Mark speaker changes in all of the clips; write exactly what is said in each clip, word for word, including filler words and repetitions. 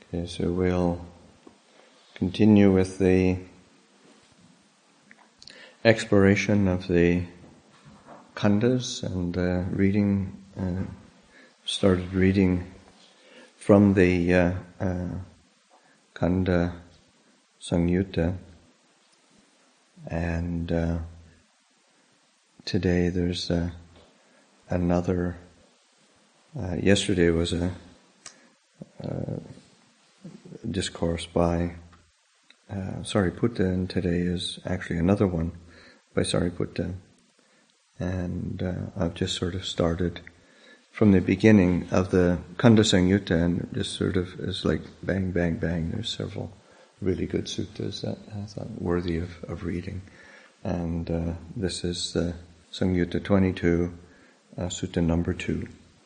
Speaker 1: Okay, so we'll continue with the exploration of the khandas and uh, reading, uh, started reading from the uh, uh, Khanda Samyutta, and uh, today there's uh, another, uh, yesterday was a uh, discourse by uh, Sariputta, and today is actually another one by Sariputta. And uh, I've just sort of started from the beginning of the Khanda Samyutta, and just sort of is like bang, bang, bang. There's several really good suttas that I thought worthy of, of reading. And uh, this is uh, Samyutta twenty-two, uh, Sutta number two.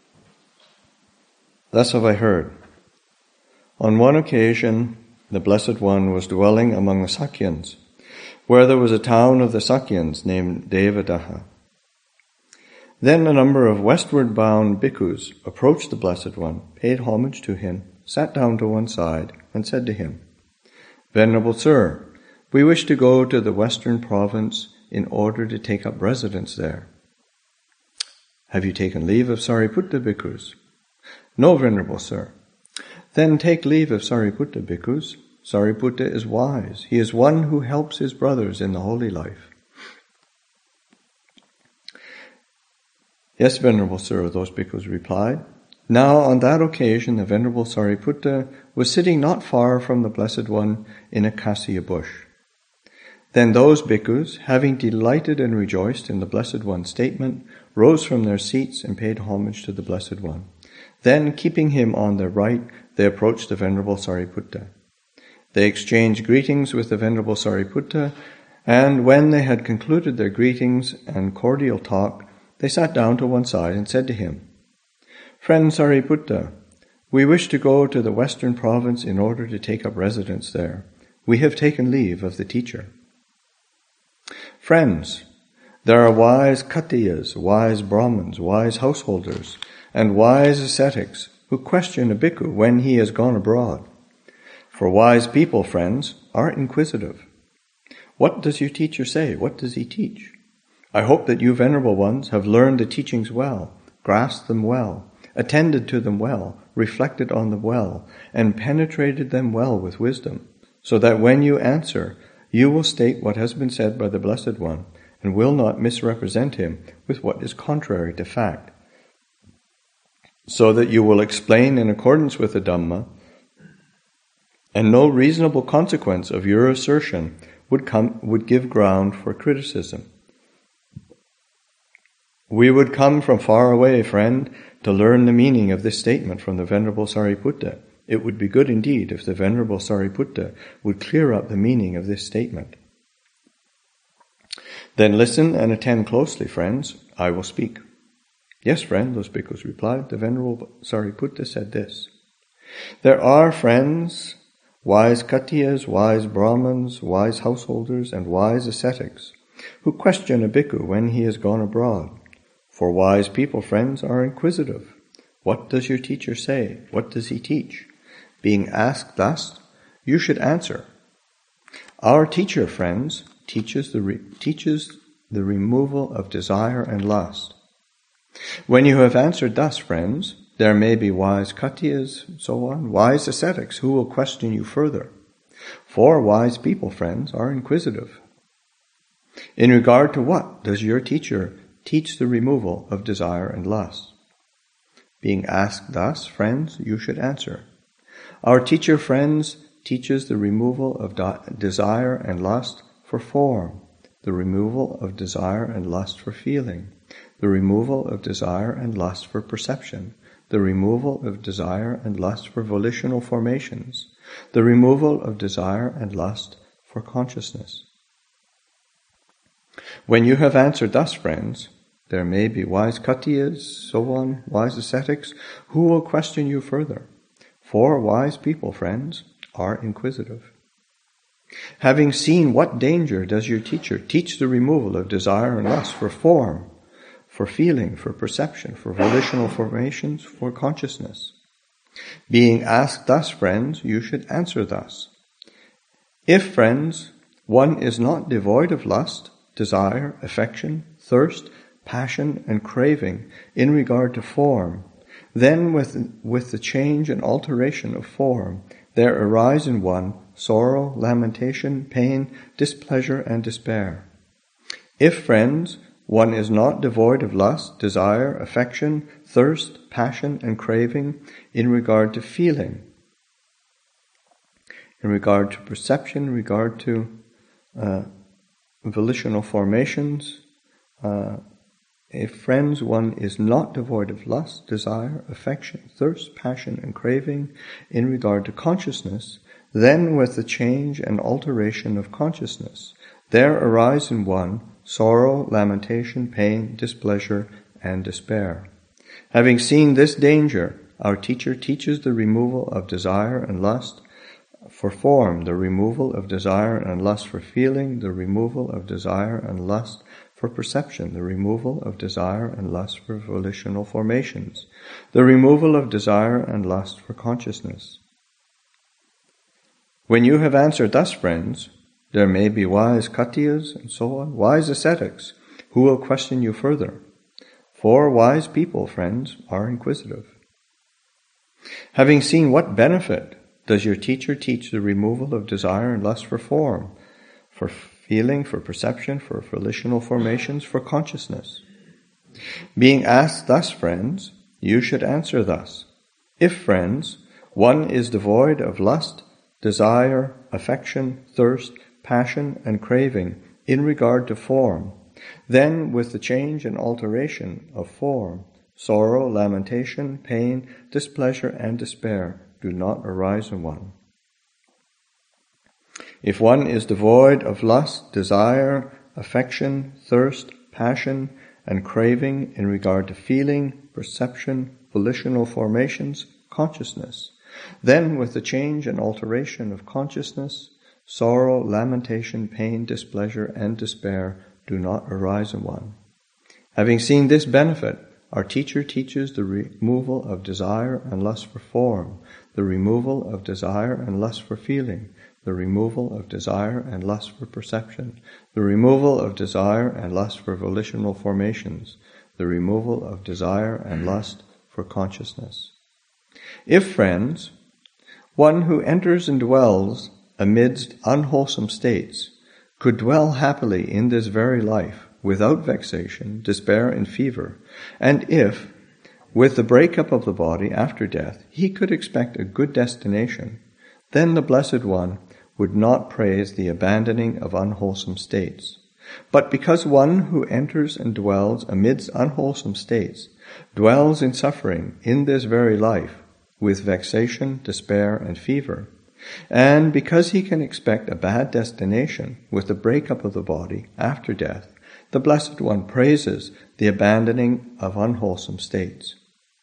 Speaker 1: Thus have I heard. On one occasion, the Blessed One was dwelling among the Sakyans, where there was a town of the Sakyans named Devadaha. Then a number of westward bound bhikkhus approached the Blessed One, paid homage to him, sat down to one side, and said to him, "Venerable Sir, we wish to go to the western province in order to take up residence there." "Have you taken leave of Sariputta bhikkhus?" "No, Venerable Sir." "Then take leave of Sariputta bhikkhus. Sariputta is wise. He is one who helps his brothers in the holy life." "Yes, Venerable Sir," those bhikkhus replied. Now on that occasion the Venerable Sariputta was sitting not far from the Blessed One in a cassia bush. Then those bhikkhus, having delighted and rejoiced in the Blessed One's statement, rose from their seats and paid homage to the Blessed One. Then, keeping him on their right, they approached the Venerable Sariputta. They exchanged greetings with the Venerable Sariputta, and when they had concluded their greetings and cordial talk, they sat down to one side and said to him, "Friend Sariputta, we wish to go to the western province in order to take up residence there. We have taken leave of the teacher." "Friends, there are wise Khattiyas, wise Brahmins, wise householders, and wise ascetics who question a bhikkhu when he has gone abroad. For wise people, friends, are inquisitive. What does your teacher say? What does he teach? I hope that you venerable ones have learned the teachings well, grasped them well, attended to them well, reflected on them well, and penetrated them well with wisdom, so that when you answer, you will state what has been said by the Blessed One, and will not misrepresent him with what is contrary to fact, so that you will explain in accordance with the Dhamma, and no reasonable consequence of your assertion would come would give ground for criticism. We would come from far away, friend, to learn the meaning of this statement from the Venerable Sariputta. It would be good indeed if the Venerable Sariputta would clear up the meaning of this statement." "Then listen and attend closely, friends. I will speak." "Yes, friend," those bhikkhus replied. The Venerable Sariputta said this: "There are friends, wise Khattiyas, wise Brahmins, wise householders, and wise ascetics, who question a bhikkhu when he has gone abroad. For wise people, friends, are inquisitive. What does your teacher say? What does he teach? Being asked thus, you should answer. Our teacher, friends, teaches the re- teaches the removal of desire and lust. When you have answered thus, friends, there may be wise Khattiyas, so on, wise ascetics who will question you further. For wise people, friends, are inquisitive. In regard to what does your teacher teach the removal of desire and lust? Being asked thus, friends, you should answer. Our teacher, friends, teaches the removal of de- desire and lust for form, the removal of desire and lust for feeling, the removal of desire and lust for perception, the removal of desire and lust for volitional formations, the removal of desire and lust for consciousness. When you have answered thus, friends, there may be wise Khattiyas, so on, wise ascetics, who will question you further. For wise people, friends, are inquisitive. Having seen what danger does your teacher teach the removal of desire and lust for form, for feeling, for perception, for volitional formations, for consciousness? Being asked thus, friends, you should answer thus. If, friends, one is not devoid of lust, desire, affection, thirst, passion, and craving in regard to form, then with, with the change and alteration of form, there arise in one sorrow, lamentation, pain, displeasure, and despair. If, friends, one is not devoid of lust, desire, affection, thirst, passion, and craving in regard to feeling, in regard to perception, in regard to uh, volitional formations. Uh, if, friends, one is not devoid of lust, desire, affection, thirst, passion, and craving in regard to consciousness, then with the change and alteration of consciousness, there arise in one sorrow, lamentation, pain, displeasure, and despair. Having seen this danger, our teacher teaches the removal of desire and lust for form, the removal of desire and lust for feeling, the removal of desire and lust for perception, the removal of desire and lust for volitional formations, the removal of desire and lust for consciousness. When you have answered thus, friends, there may be wise Khattiyas and so on, wise ascetics, who will question you further. For wise people, friends, are inquisitive. Having seen what benefit does your teacher teach the removal of desire and lust for form, for feeling, for perception, for volitional formations, for consciousness? Being asked thus, friends, you should answer thus. If, friends, one is devoid of lust, desire, affection, thirst, passion, and craving in regard to form, then with the change and alteration of form, sorrow, lamentation, pain, displeasure, and despair do not arise in one. If one is devoid of lust, desire, affection, thirst, passion, and craving in regard to feeling, perception, volitional formations, consciousness, then with the change and alteration of consciousness, sorrow, lamentation, pain, displeasure, and despair do not arise in one. Having seen this benefit, our teacher teaches the removal of desire and lust for form, the removal of desire and lust for feeling, the removal of desire and lust for perception, the removal of desire and lust for volitional formations, the removal of desire and lust for consciousness. If, friends, one who enters and dwells amidst unwholesome states could dwell happily in this very life without vexation, despair, and fever, and if, with the breakup of the body after death, he could expect a good destination, then the Blessed One would not praise the abandoning of unwholesome states. But because one who enters and dwells amidst unwholesome states dwells in suffering in this very life with vexation, despair, and fever, and because he can expect a bad destination with the breakup of the body after death, the Blessed One praises the abandoning of unwholesome states.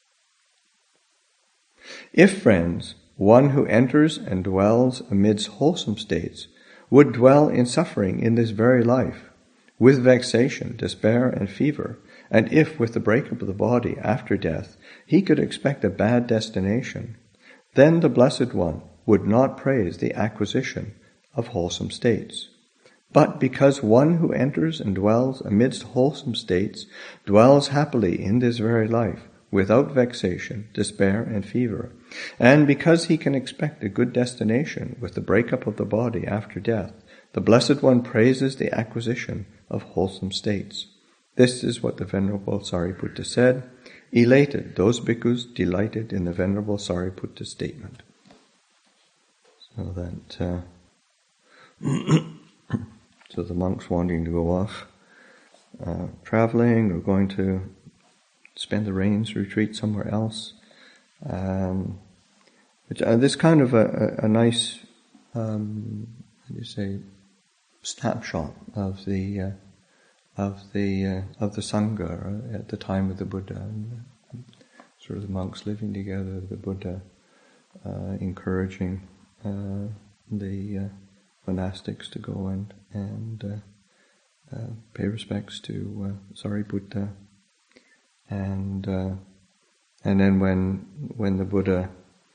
Speaker 1: If, friends, one who enters and dwells amidst wholesome states would dwell in suffering in this very life, with vexation, despair, and fever, and if with the breakup of the body after death he could expect a bad destination, then the Blessed One would not praise the acquisition of wholesome states. But because one who enters and dwells amidst wholesome states dwells happily in this very life, without vexation, despair, and fever, and because he can expect a good destination with the breakup of the body after death, the Blessed One praises the acquisition of wholesome states. This is what the Venerable Sariputta said. Elated, those bhikkhus delighted in the Venerable Sariputta statement. So that, uh, so the monks wanting to go off, uh, traveling or going to spend the rains retreat somewhere else. Um, which, uh, this kind of a, a, a nice, um, how do you say, snapshot of the uh, of the uh, of the Sangha at the time of the Buddha, and uh, sort of the monks living together, the Buddha uh, encouraging uh, the uh, monastics to go and and uh, uh, pay respects to uh, Sariputta. And uh, and then when when the Buddha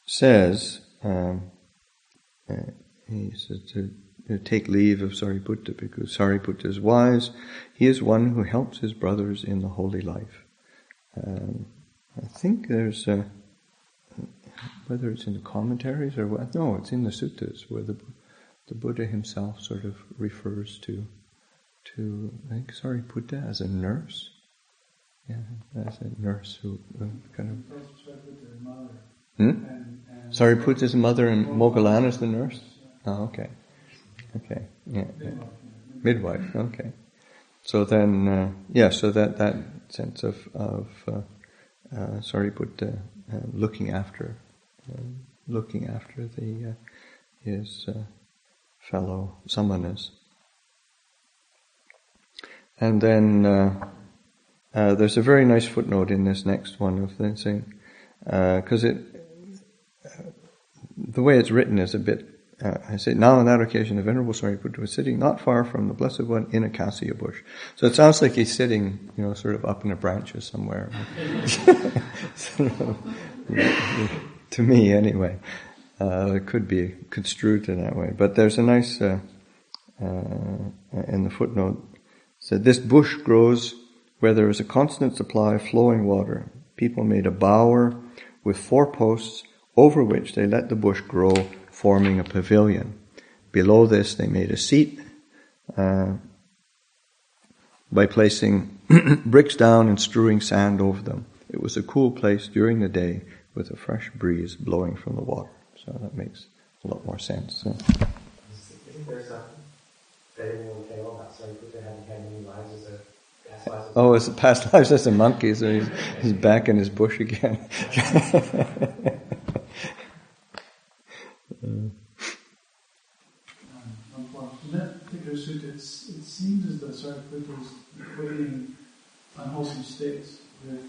Speaker 1: says, um, uh, he says to uh, take leave of Sariputta because Sariputta is wise. He is one who helps his brothers in the holy life. Um, I think there's a, whether it's in the commentaries or what, no, it's in the suttas where the the Buddha himself sort of refers to to I think Sariputta as a nurse. Yeah, as a nurse who uh, kind of. Hmm? Sariputta's mother and Moggallana's the nurse. Oh, okay, okay, yeah, yeah. Midwife. Okay. So then, uh, yeah. So that that sense of of uh, uh, Sariputta uh, looking after, uh, looking after the uh, his uh, fellow samanas, and then. Uh, Uh, there's a very nice footnote in this next one of the saying, because uh, it, uh, the way it's written is a bit. Uh, I say now on that occasion, the Venerable Sariputta was sitting not far from the Blessed One in a cassia bush. So it sounds like he's sitting, you know, sort of up in the branches somewhere. So, to me, anyway, uh, it could be construed in that way. But there's a nice uh, uh, in the footnote said this bush grows where there is a constant supply of flowing water. People made a bower with four posts over which they let the bush grow, forming a pavilion. Below this they made a seat uh, by placing bricks down and strewing sand over them. It was a cool place during the day with a fresh breeze blowing from the water. So that makes a lot more sense. So.
Speaker 2: Isn't there some fable tale about Sariputta having had many lives as a
Speaker 1: Oh, it's past lives as a monkey, so he's, he's back in his bush again.
Speaker 3: um, in that particular sutta, it seems as though Sariputta is equating unwholesome states with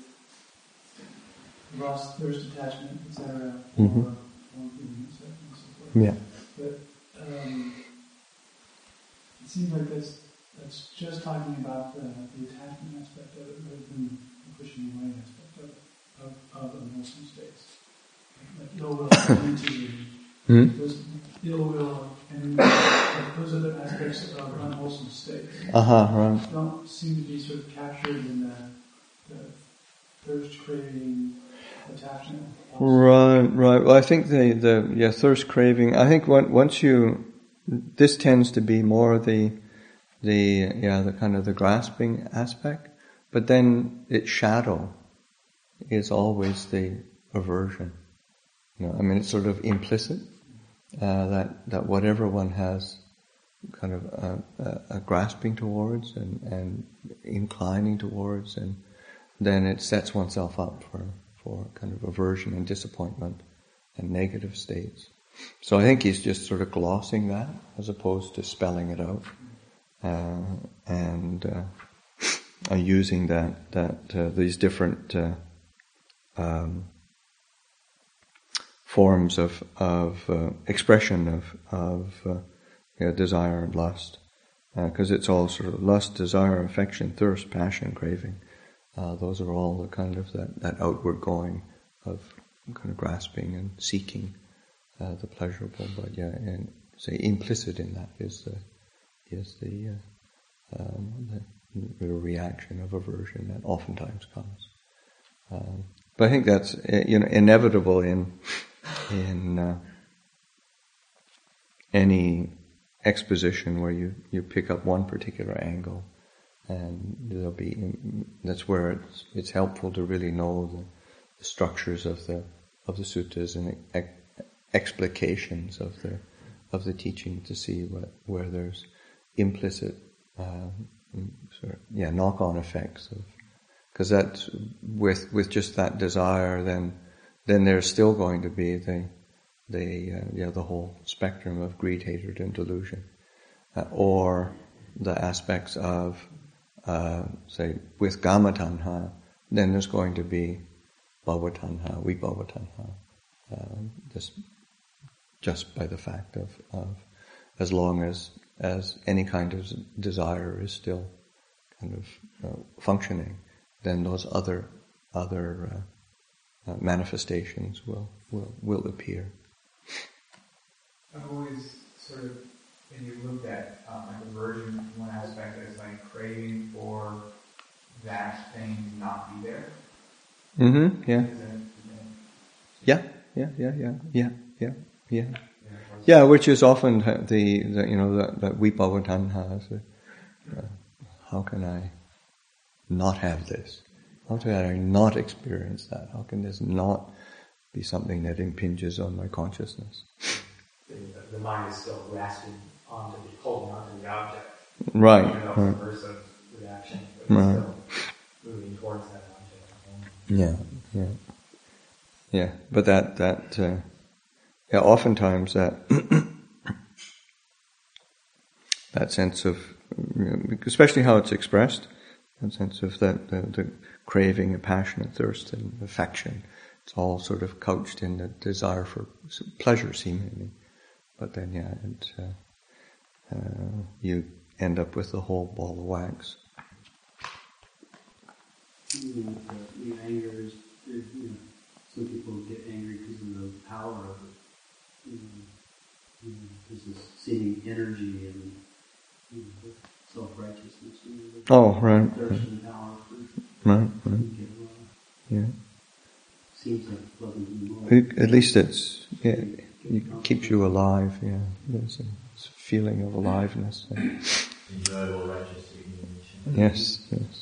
Speaker 3: lust, thirst, attachment, et cetera,
Speaker 1: mm-hmm.
Speaker 3: or and so forth.
Speaker 1: Yeah.
Speaker 3: But um, it seems like that's That's just talking about the, the attachment aspect of it, rather than the pushing away aspect of of, of unwholesome states. Like ill will and
Speaker 1: mm-hmm.
Speaker 3: those ill will and those other aspects of unwholesome states
Speaker 1: uh-huh, right.
Speaker 3: don't seem to be sort of captured in the, the thirst, craving, attachment.
Speaker 1: Right, right. Well, I think the, the yeah thirst, craving. I think when, once you this tends to be more the The yeah the kind of the grasping aspect, but then its shadow is always the aversion. You know, I mean it's sort of implicit uh, that that whatever one has kind of a, a, a grasping towards and, and inclining towards, and then it sets oneself up for for kind of aversion and disappointment and negative states. So I think he's just sort of glossing that as opposed to spelling it out. Uh, and uh, uh, using that that uh, these different uh, um, forms of of uh, expression of of uh, you know, desire and lust, because uh, it's all sort of lust, desire, affection, thirst, passion, craving. Uh, those are all the kind of that, that outward going of kind of grasping and seeking uh, the pleasurable. But yeah, and say implicit in that is the is the, uh, um, the, the reaction of aversion that oftentimes comes. Um, but I think that's you know inevitable in in uh, any exposition where you, you pick up one particular angle, and there'll be that's where it's it's helpful to really know the, the structures of the of the suttas and ex- explications of the of the teaching to see what where there's implicit, uh, sort of, yeah, knock-on effects of, because that's with with just that desire, then then there's still going to be the the uh, yeah the whole spectrum of greed, hatred, and delusion, uh, or the aspects of uh, say with Kama Tanha, then there's going to be Bhava Tanha, Vibhava Tanha, uh, just just by the fact of of as long as as any kind of desire is still kind of uh, functioning, then those other other uh, uh, manifestations will, will, will appear.
Speaker 4: I've always sort of maybe looked at um, like aversion, one aspect as like craving for that thing to not be there.
Speaker 1: Mm-hmm, yeah.
Speaker 4: Is that, is that,
Speaker 1: Yeah, yeah, yeah, yeah, yeah, yeah, yeah. Yeah, which is often the, the you know, that, that Vipavatan has. Uh, how can I not have this? How can I not experience that? How can this not be something that impinges on my consciousness?
Speaker 2: The, the mind is still grasping onto the, holding onto the object.
Speaker 1: Right.
Speaker 2: Even though
Speaker 1: right.
Speaker 2: it's a aversive reaction, but
Speaker 1: Right.
Speaker 2: it's still moving towards that object.
Speaker 1: Yeah, yeah. Yeah, but that, that, uh, yeah, oftentimes that, that sense of, you know, especially how it's expressed, that sense of that, the, the craving, a passionate thirst and affection, it's all sort of couched in the desire for pleasure seemingly. But then, yeah, it, uh, uh, you end up with the whole ball of wax.
Speaker 5: You know, the, the anger is, is, you know, some people get angry because of the power of it. You know, you know, there's this seeming energy and, you know, the self-righteousness. You know, the
Speaker 1: Oh, right.
Speaker 5: thirst and power for
Speaker 1: Right, right. Yeah.
Speaker 5: Seems like it doesn't do more.
Speaker 1: At at least it's, yeah, it keeps you alive, yeah. There's a, it's a feeling of aliveness. Yeah.
Speaker 6: Enjoyable righteous indignation.
Speaker 1: Yes, yes.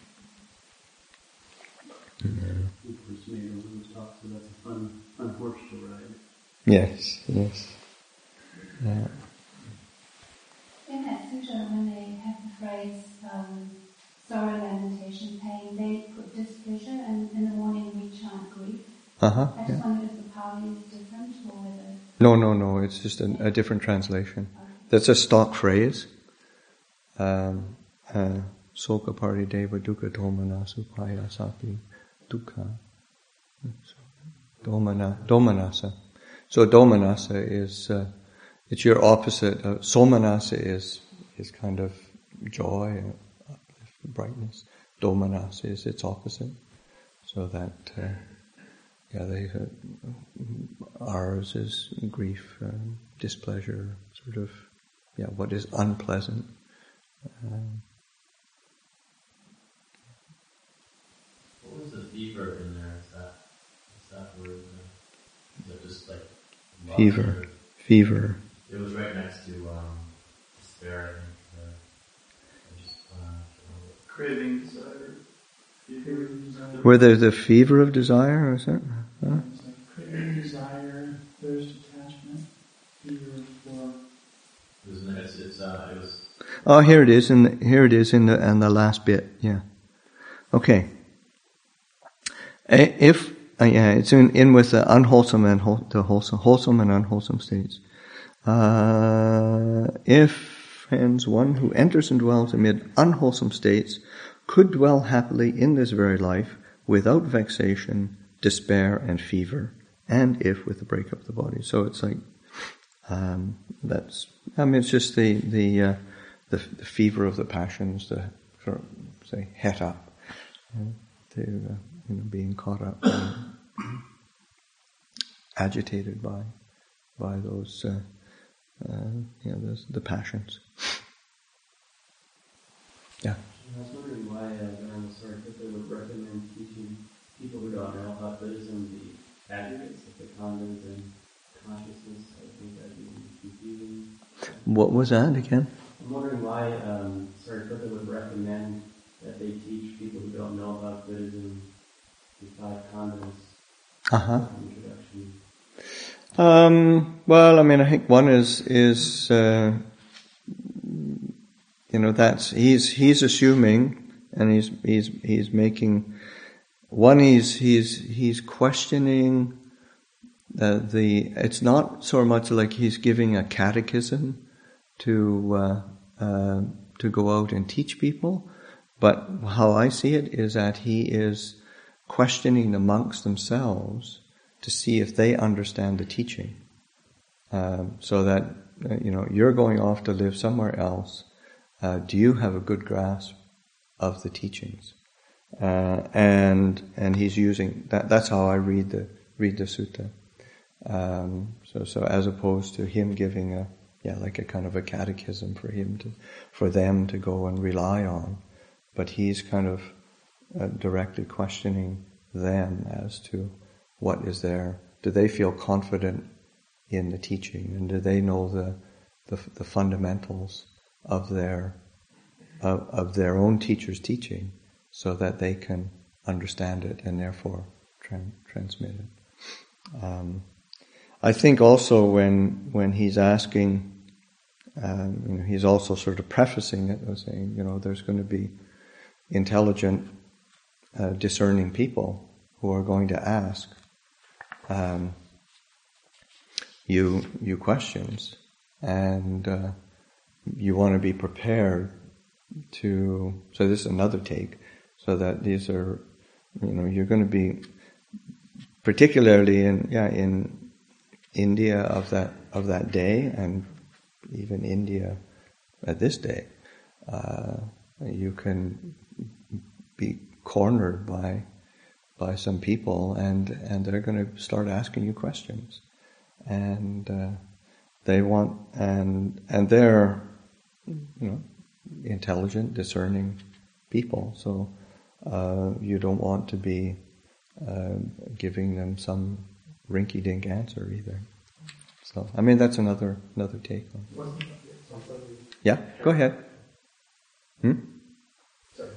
Speaker 5: Of course, maybe Lewis talks, so that's a fun, fun horse to ride.
Speaker 1: Yes, yes. Yeah.
Speaker 7: In that sutta, when they have the phrase um, sorrow, lamentation, pain, they put displeasure, and in the morning we chant grief.
Speaker 1: Uh-huh.
Speaker 7: I just
Speaker 1: Yeah.
Speaker 7: wondered if the Pali is different or whether...
Speaker 1: No, no, no, it's just a, a different translation. That's a stock phrase. Um, uh, Soka parideva dukkha domana supaya sapi dukkha. Domana, domanasa. So domanasa is, uh, it's your opposite. Uh, somanasa is, is kind of joy, uh, uplift, brightness. Domanasa is its opposite. So that, uh, yeah, they, uh, ours is grief, um, displeasure, sort of, yeah, what is unpleasant. Um,
Speaker 6: What was the fever in there? Is that, is that word? Uh, is it just like love
Speaker 1: Fever.
Speaker 6: or-
Speaker 1: fever.
Speaker 6: It was right next to um, despair. I think. Uh, I just uh,
Speaker 4: craving, desire, fever, desire.
Speaker 1: Where there's the fever of desire, is it? Huh?
Speaker 3: It's like craving, desire, thirst, attachment, fever for...
Speaker 6: it was. It's, it's uh, it was.
Speaker 1: Oh, here it is. In the, here it is in the in the last bit. Yeah. Okay. If uh, yeah, it's in, in with the unwholesome and whole, the wholesome, wholesome and unwholesome states. Uh, if, friends, one who enters and dwells amid unwholesome states could dwell happily in this very life without vexation, despair, and fever, and if with the breakup of the body. So it's like um, that's. I mean, it's just the the uh, the, the fever of the passions, the sort of say het up, you know, to uh, you know being caught up, and agitated by by those uh, uh, you know those, the passions. Yeah.
Speaker 5: I was wondering why uh, Venerable Sariputta would recommend teaching people who don't know about Buddhism the aggregates of the khandhas and consciousness. I think that'd be confusing.
Speaker 1: What was that again?
Speaker 5: I'm wondering why um, Sariputta would recommend that they teach people who don't know about Buddhism the five khandhas.
Speaker 1: Uh huh.
Speaker 5: Introduction.
Speaker 1: Um, well, I mean, I think one is is uh, you know that's he's he's assuming and he's he's he's making one he's he's he's questioning the the it's not so much like he's giving a catechism to uh, uh, to go out and teach people, but how I see it is that he is questioning the monks themselves to see if they understand the teaching, um, so that uh, you know you're going off to live somewhere else. Uh, do you have a good grasp of the teachings? uh, and and he's using that. That's how I read the read the sutta. Um, so so as opposed to him giving a yeah like a kind of a catechism for him to for them to go and rely on, but he's kind of uh, directly questioning them as to what is there. Do they feel confident in the teaching, and do they know the the, the fundamentals of their of, of their own teacher's teaching, so that they can understand it and therefore tran- transmit it. Um, I think also when when he's asking, um, you know, he's also sort of prefacing it by saying, you know, there's going to be intelligent, uh, discerning people who are going to ask um, you you questions, and uh, you want to be prepared to. So this is another take, so that these are, you know, you're going to be particularly in yeah in India of that of that day, and even India at this day, uh, you can be cornered by by some people, and, and they're going to start asking you questions, and uh, they want and and they're you know intelligent, discerning people. So uh, you don't want to be uh, giving them some rinky-dink answer either. So I mean that's another another take on. Yeah, go ahead. Hmm?
Speaker 2: Sorry.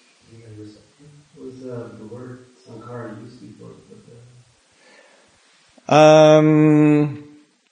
Speaker 2: Was uh, the word sankhara used before? The...
Speaker 1: Um,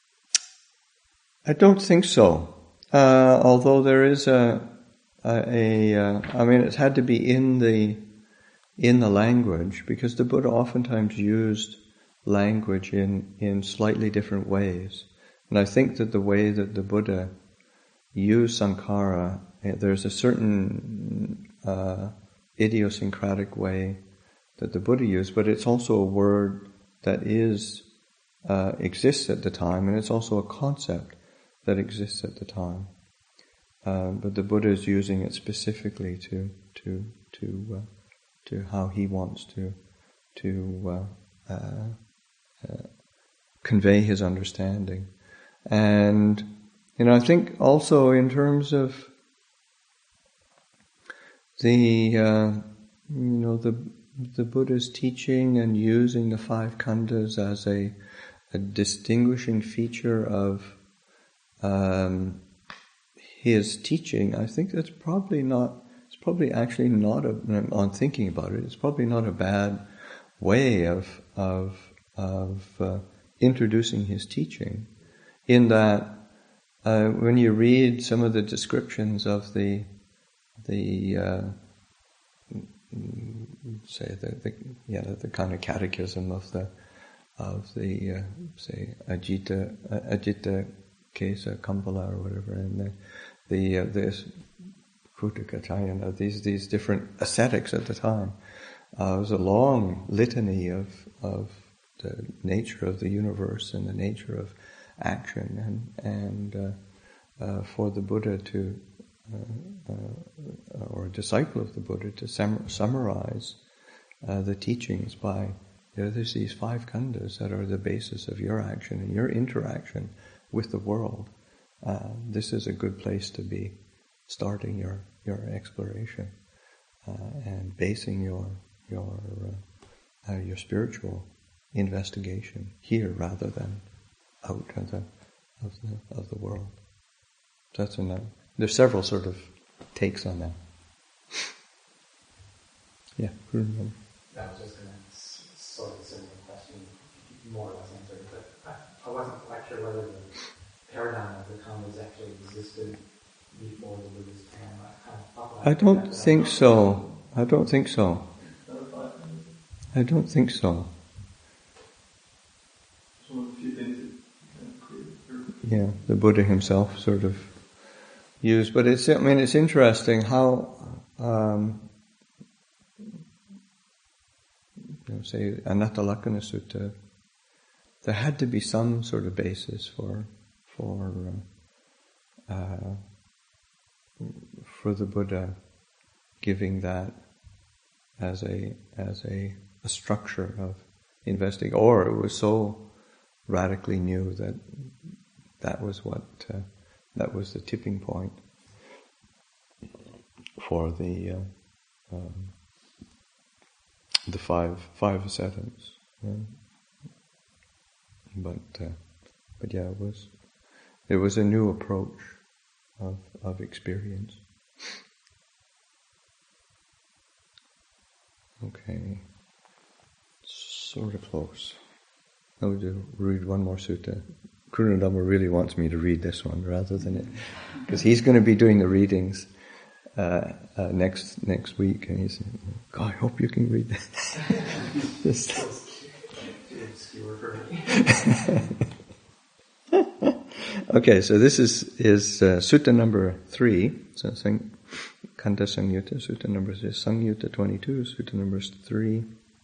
Speaker 1: I don't think so. Uh, although there is a, a, a uh, I mean, it had to be in the in the language, because the Buddha oftentimes used language in, in slightly different ways. And I think that the way that the Buddha used sankhara, there's a certain uh, idiosyncratic way that the Buddha used, but it's also a word that is uh, exists at the time, and it's also a concept that exists at the time. Uh, but the Buddha is using it specifically to to to uh, to how he wants to to uh, uh, uh, convey his understanding. And you know, I think also in terms of the uh, you know the the Buddha's teaching and using the five khandhas as a, a distinguishing feature of um, his teaching, I think that's probably not. It's probably actually not a. On thinking about it, it's probably not a bad way of of of uh, introducing his teaching. In that, uh, when you read some of the descriptions of the the uh, say the, the yeah the, the kind of catechism of the of the uh, say Ajita uh, Ajita Kesa Kumbhala or whatever, and the the uh, this Krutakachayana, these these different ascetics at the time. Uh, it was a long litany of of the nature of the universe and the nature of action, and and uh, uh, for the Buddha to uh, uh, or a disciple of the Buddha to sum- summarize uh, the teachings by, you know, there's these five khandhas that are the basis of your action and your interaction with the world. Uh, this is a good place to be starting your your exploration uh, and basing your your uh, uh, your spiritual investigation here rather than out of the of the of the world. That's enough. There's several sort of takes on that. Yeah.
Speaker 2: I was just going to sort of similar question, more or less answered, but I, I wasn't quite sure whether the paradigm of the khandhas actually existed before the Buddhist time. I, kind of thought
Speaker 1: I don't think so. I don't think so. I don't think so. Yeah, the Buddha himself sort of used, but it's, I mean, it's interesting how, um, you know, say, Anattalakkana Sutta, there had to be some sort of basis for, for, uh, uh, for the Buddha giving that, as a as a, a structure of investing, or it was so radically new that that was what uh, that was the tipping point for the uh, um, the five five ascetics. Yeah. But uh, but yeah, it was it was a new approach of of experience. Okay, sort of close. I'll do read one more sutta. Kurunadhamma really wants me to read this one rather than it, because he's going to be doing the readings uh, uh, next next week, and he's, God, I hope you can read this. Just okay, so this is is uh, sutta number three. So Sang, Kanda Sangyutta, sutta number three, Sangyutta twenty-two, sutta number three.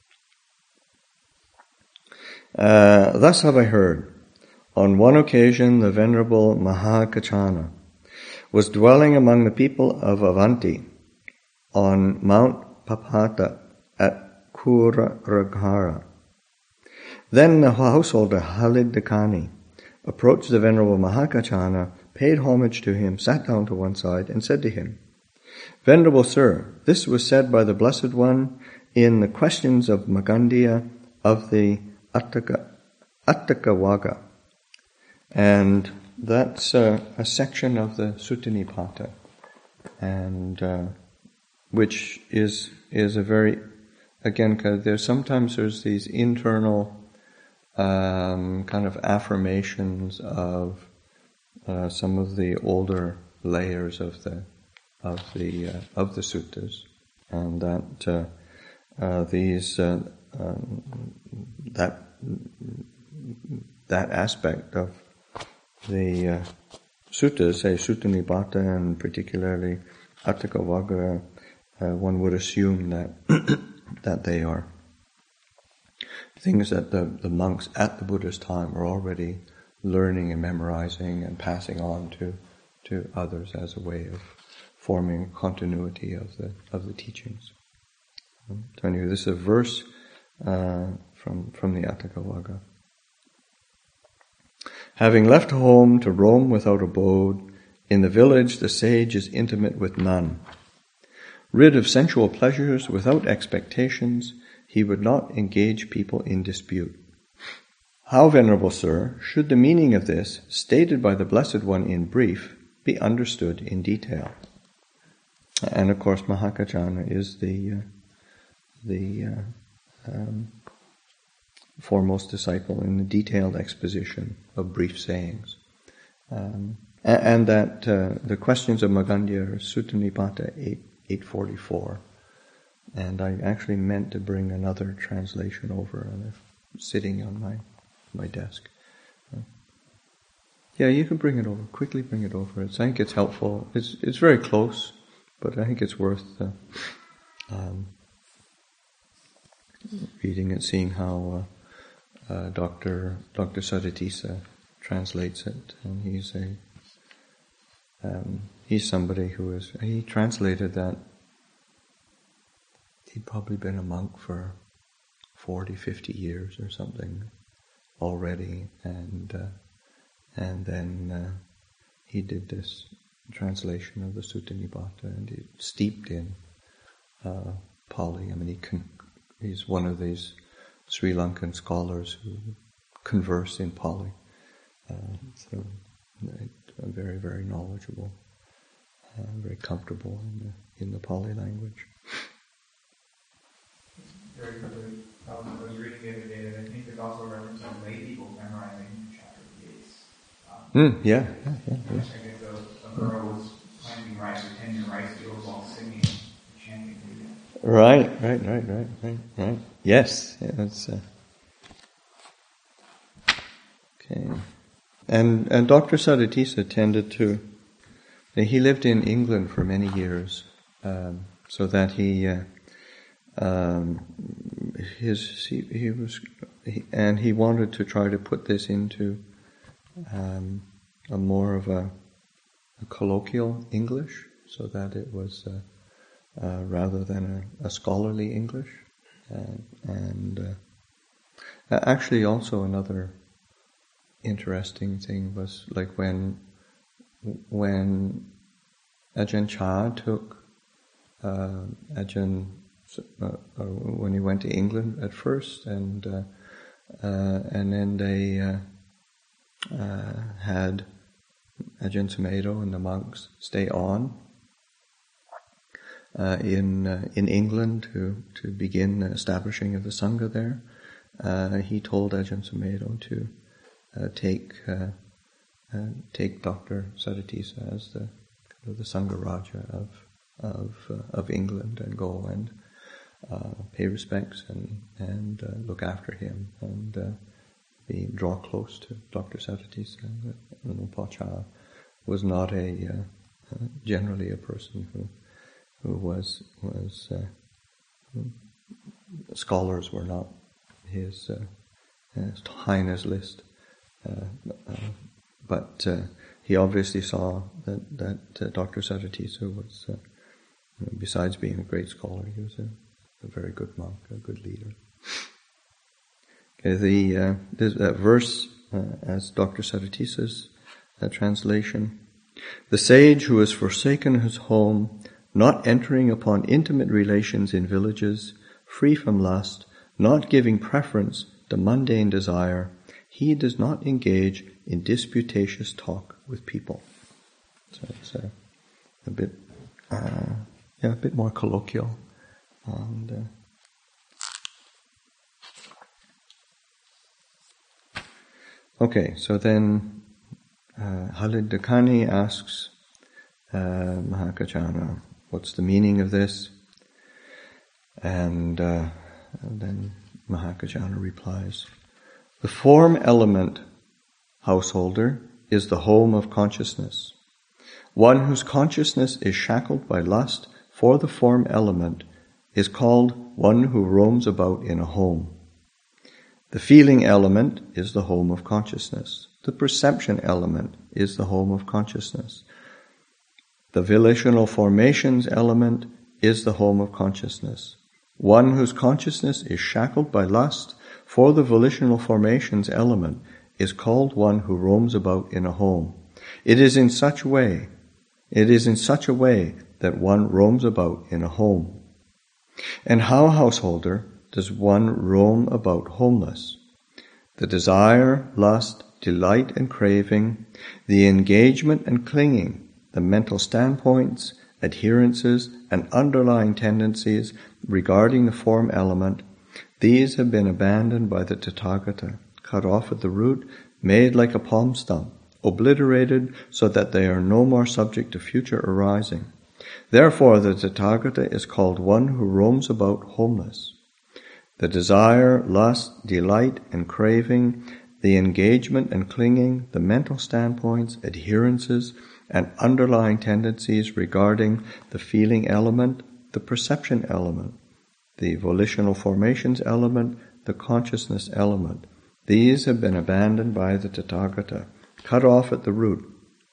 Speaker 1: Uh, thus have I heard. On one occasion, the venerable Mahakachana was dwelling among the people of Avanti on Mount Papata at Kuraraghara. Then the householder Halid Dakani approached the venerable Mahakachana, paid homage to him, sat down to one side, and said to him, "Venerable sir, this was said by the Blessed One in the questions of Magandhya of the Attaka, Attakavagga." And that's uh, a section of the Sutta Nipata, and uh, which is is a very, again, there's sometimes there's these internal um, kind of affirmations of uh, some of the older layers of the of the uh, of the suttas, and that uh, uh, these uh, um, that that aspect of the uh, suttas, say Sutta Nipata and particularly Attakavagga, uh, one would assume that that they are things that the, the monks at the Buddha's time are already learning and memorizing and passing on to to others as a way of forming continuity of the of the teachings. So anyway, this is a verse uh, from from the Attakavagga. Having left home to roam without abode, in the village the sage is intimate with none. Rid of sensual pleasures without expectations, he would not engage people in dispute. How, Venerable Sir, should the meaning of this, stated by the Blessed One in brief, be understood in detail? And of course, Mahakachana is the uh, the uh, um, foremost disciple in the detailed exposition of brief sayings. Um, and, and that uh, the questions of Magandhya are Sutta Nipata eight forty-four. And I actually meant to bring another translation over, and it's sitting on my my desk. Uh, yeah, you can bring it over. Quickly bring it over. It's, I think it's helpful. It's it's very close, but I think it's worth uh, um, reading and seeing how uh, uh, Doctor Doctor Saddhatissa translates it. And he's a um, he's somebody who is he translated that. He'd probably been a monk for forty, fifty years or something already, and uh, and then uh, he did this translation of the Sutta Nipata, and it's steeped in uh, Pali. I mean, he con- he's one of these Sri Lankan scholars who converse in Pali, uh, so uh, very, very knowledgeable, uh, very comfortable in the, in the Pali language.
Speaker 4: Very quickly, um, I was reading the other day that I think there's also a reference to lay people memorizing chapter gates. Um,
Speaker 1: mm, yeah, yeah, yeah, yeah.
Speaker 4: I guess a, a girl was planting rice or tending rice fields while singing and chanting.
Speaker 1: Right, right, right, right, right, right. Yes, yeah, that's uh, okay. And and Doctor Saddhatissa tended to. He lived in England for many years, um, so that he. Uh, Um, his he, he was he, and he wanted to try to put this into um, a more of a, a colloquial English, so that it was uh, uh, rather than a, a scholarly English. And, and uh, actually also another interesting thing was like when when Ajahn Chah took uh, Ajahn uh, uh, when he went to England at first, and uh, uh, and then they uh, uh, had Ajahn Sumedho and the monks stay on uh, in uh, in England to to begin the establishing of the Sangha there. Uh, he told Ajahn Sumedho to uh, take uh, uh, take Doctor Saratissa as the the Sangharaja of of uh, of England, and go and uh, pay respects and and uh, look after him, and uh, be draw close to Doctor Saratissa. Luang Cha was not a uh, uh, generally a person who who was was uh, who, scholars were not his, uh, his high in his list, uh, uh, but uh, he obviously saw that that uh, Doctor Saratissa was, uh, besides being a great scholar, he was a, a very good monk, a good leader. Okay, the uh, this, that verse, uh, as Doctor Saratissa's uh, translation: the sage who has forsaken his home, not entering upon intimate relations in villages, free from lust, not giving preference to mundane desire, he does not engage in disputatious talk with people. So it's a, a bit, uh, yeah, a bit more colloquial. And, uh, okay, so then uh, Khalid Dakhani asks uh, Mahakachana, what's the meaning of this? And, uh, and then Mahakachana replies, the form element, householder, is the home of consciousness. One whose consciousness is shackled by lust for the form element is called one who roams about in a home. The feeling element is the home of consciousness. The perception element is the home of consciousness. The volitional formations element is the home of consciousness. One whose consciousness is shackled by lust for the volitional formations element is called one who roams about in a home. It is in such way, it is in such a way that one roams about in a home. And how, householder, does one roam about homeless? The desire, lust, delight and craving, the engagement and clinging, the mental standpoints, adherences, and underlying tendencies regarding the form element, these have been abandoned by the Tathagata, cut off at the root, made like a palm stump, obliterated so that they are no more subject to future arising. Therefore the Tathagata is called one who roams about homeless. The desire, lust, delight, and craving, the engagement and clinging, the mental standpoints, adherences, and underlying tendencies regarding the feeling element, the perception element, the volitional formations element, the consciousness element. These have been abandoned by the Tathagata, cut off at the root,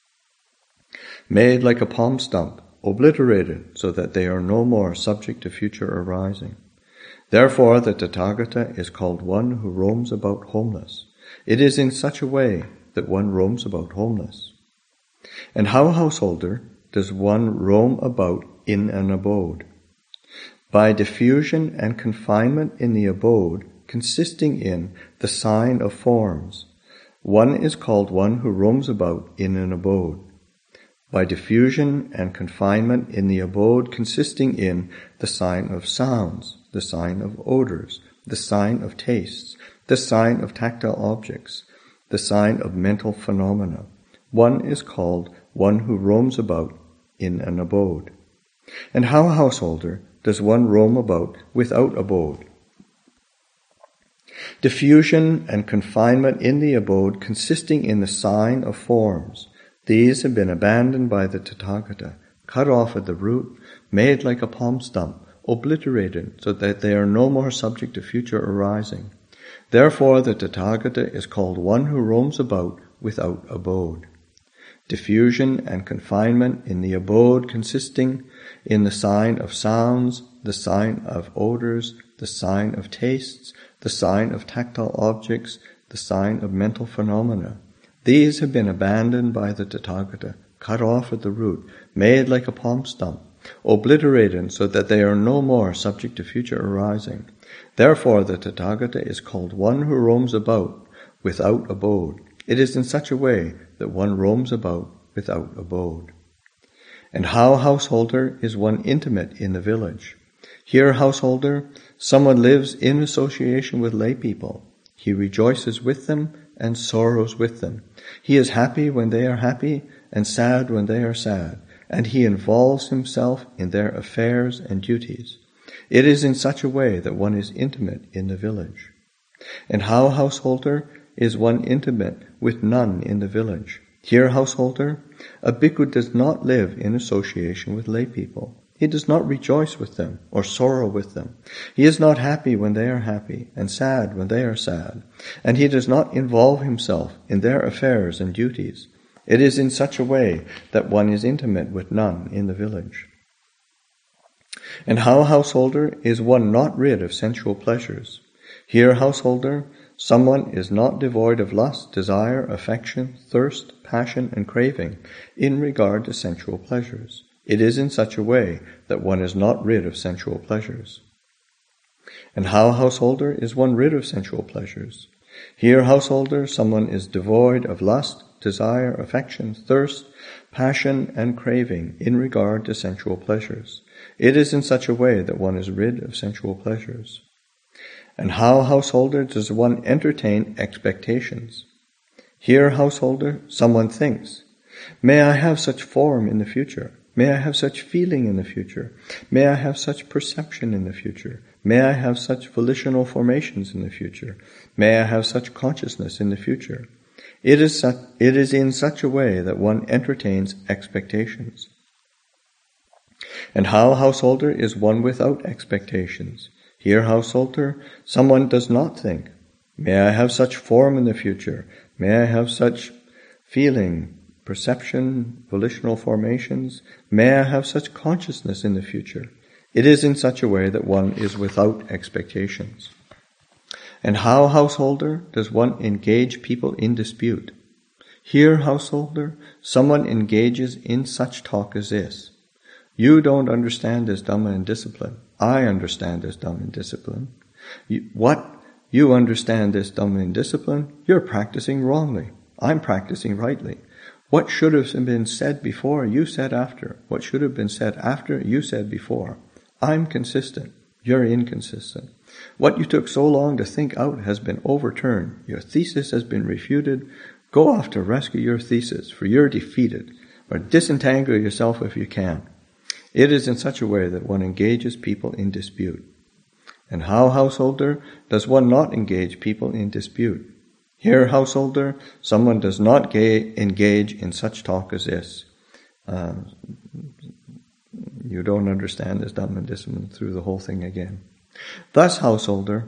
Speaker 1: made like a palm stump, obliterated so that they are no more subject to future arising. Therefore the Tathagata is called one who roams about homeless. It is in such a way that one roams about homeless. And how, householder, does one roam about in an abode? By diffusion and confinement in the abode, consisting in the sign of forms, one is called one who roams about in an abode. By diffusion and confinement in the abode, consisting in the sign of sounds, the sign of odors, the sign of tastes, the sign of tactile objects, the sign of mental phenomena, one is called one who roams about in an abode. And how, householder, does one roam about without abode? Diffusion and confinement in the abode consisting in the sign of forms, these have been abandoned by the Tathagata, cut off at the root, made like a palm stump, obliterated so that they are no more subject to future arising. Therefore the Tathagata is called one who roams about without abode. diffusion and confinement in the abode consisting in the sign of sounds, the sign of odors, the sign of tastes, the sign of tactile objects, the sign of mental phenomena. These have been abandoned by the Tathagata, cut off at the root, made like a palm stump, obliterated so that they are no more subject to future arising. Therefore the Tathagata is called one who roams about without abode. It is in such a way that one roams about without abode. And how, householder, is one intimate in the village? Here, householder, someone lives in association with lay people. He rejoices with them and sorrows with them. He is happy when they are happy and sad when they are sad, and he involves himself in their affairs and duties. It is in such a way that one is intimate in the village. And how, householder, is one intimate with none in the village? Here, householder, a bhikkhu does not live in association with lay people. He does not rejoice with them or sorrow with them. He is not happy when they are happy and sad when they are sad, and he does not involve himself in their affairs and duties. It is in such a way that one is intimate with none in the village. And how, householder, is one not rid of sensual pleasures? Here, householder, someone is not devoid of lust, desire, affection, thirst, passion, and craving in regard to sensual pleasures. It is in such a way that one is not rid of sensual pleasures. And how, householder, is one rid of sensual pleasures? Here, householder, someone is devoid of lust, desire, affection, thirst, passion, and craving in regard to sensual pleasures. It is in such a way that one is rid of sensual pleasures. And how, householder, does one entertain expectations? Here, householder, someone thinks, may I have such form in the future? May I have such feeling in the future? May I have such perception in the future? May I have such volitional formations in the future? May I have such consciousness in the future? It is such, it is in such a way that one entertains expectations. And how, householder, is one without expectations? Here, householder, someone does not think, may I have such form in the future? May I have such feeling, perception, volitional formations? May I have such consciousness in the future? It is in such a way that one is without expectations. And how, householder, does one engage people in dispute? Here, householder, someone engages in such talk as this. You don't understand this Dhamma and discipline. I understand this Dhamma and discipline. You, what? You understand this Dhamma and discipline? You're practicing wrongly. I'm practicing rightly. What should have been said before, you said after. What should have been said after, you said before. I'm consistent. You're inconsistent. What you took so long to think out has been overturned. Your thesis has been refuted. Go off to rescue your thesis, for you're defeated. Or disentangle yourself if you can. It is in such a way that one engages people in dispute. And how, householder, does one not engage people in dispute? Here, householder, someone does not ga- engage in such talk as this. Uh, you don't understand this Dhamma and discipline through the whole thing again. Thus, householder,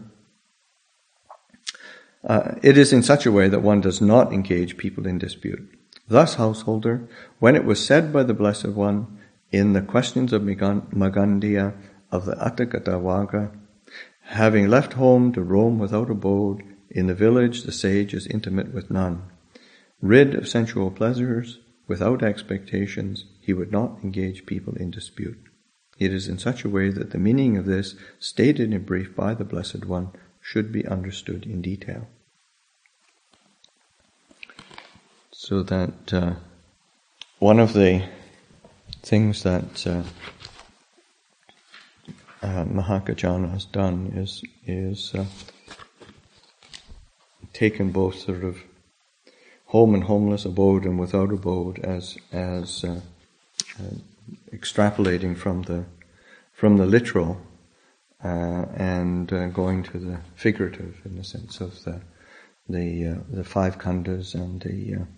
Speaker 1: uh, it is in such a way that one does not engage people in dispute. Thus, householder, when it was said by the Blessed One in the questions of Magandiya of the Atthagatavagga, having left home to roam without abode, in the village the sage is intimate with none. Rid of sensual pleasures, without expectations, he would not engage people in dispute. It is in such a way that the meaning of this, stated in brief by the Blessed One, should be understood in detail. So that uh, one of the things that uh, uh, Mahakajana has done is is uh, taken both sort of home and homeless, abode and without abode, as as uh, uh, extrapolating from the from the literal uh, and uh, going to the figurative, in the sense of the the uh, the five khandhas and the uh,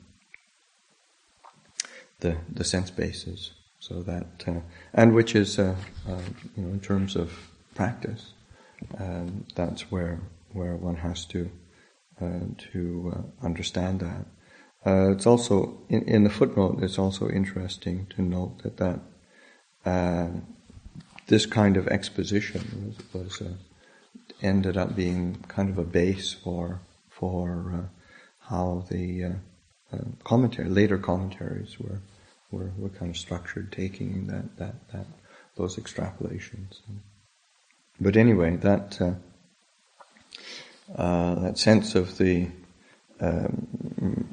Speaker 1: the the sense bases. So that, uh, and which is, uh, uh, you know, in terms of practice, um, that's where where one has to uh, to uh, understand that. uh, it's also in, in the footnote. It's also interesting to note that that uh, this kind of exposition was, was uh, ended up being kind of a base for for uh, how the uh, uh, commentary, later commentaries were, were were kind of structured, taking that that that those extrapolations. But anyway, that uh, uh, that sense of the um,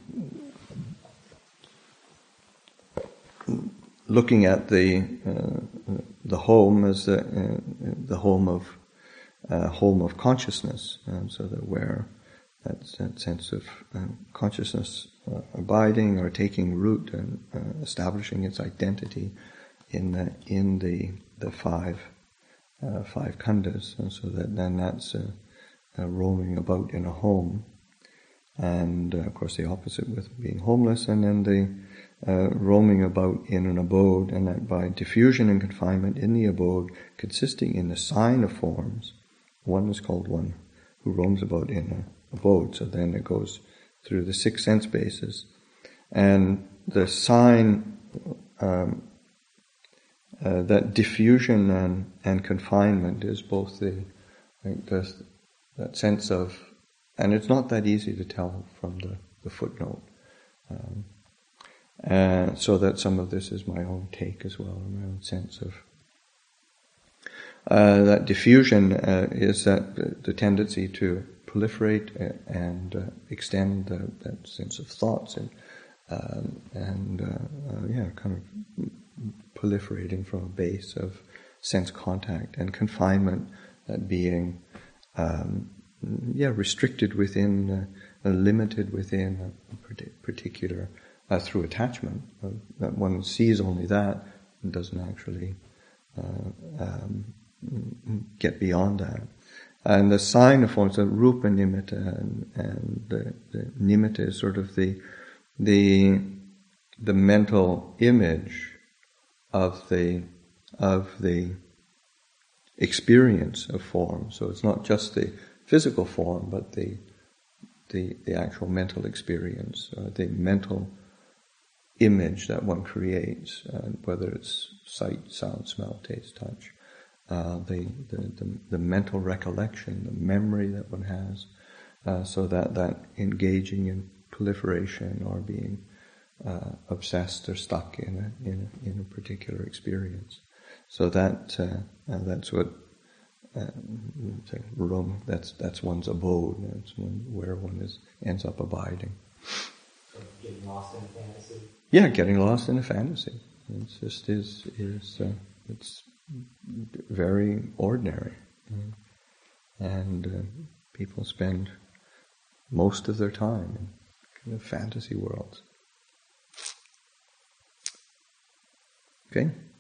Speaker 1: looking at the uh, the home as the uh, the home of uh, home of consciousness, and so that where that, that sense of uh, consciousness uh, abiding or taking root and uh, establishing its identity in the in the the five uh, five khandhas, and so that then that's uh, uh, roaming about in a home, and uh, of course the opposite with being homeless, and then the uh, roaming about in an abode, and that by diffusion and confinement in the abode, consisting in the sign of forms, one is called one who roams about in an abode. So then it goes through the six sense bases, and the sign. Um, Uh, that diffusion and, and confinement is both the, I think there's that sense of, and it's not that easy to tell from the, the footnote. Um, uh, so that some of this is my own take as well, my own sense of uh, that diffusion uh, is that uh, the tendency to proliferate and uh, extend the, that sense of thoughts and um, and uh, uh, yeah, kind of proliferating from a base of sense contact, and confinement uh, being um, yeah restricted within, uh, limited within a particular uh, through attachment. Uh, that one sees only that and doesn't actually uh, um, get beyond that. And the sign of forms, the rupa nimitta, and, and the, the nimitta is sort of the the the mental image of the of the experience of form. So it's not just the physical form, but the the the actual mental experience, uh, the mental image that one creates, uh, whether it's sight, sound, smell, taste, touch, uh, the, the, the the mental recollection, the memory that one has, uh, so that that engaging in proliferation or being Uh, obsessed or stuck in a in a, in a particular experience, so that uh, uh, that's what uh, Rome. That's that's one's abode. That's one, where one is ends up abiding.
Speaker 2: So getting lost in a fantasy.
Speaker 1: Yeah, getting lost in a fantasy. It's just is is uh, it's very ordinary, mm. and uh, people spend most of their time in kind of fantasy worlds. Okay?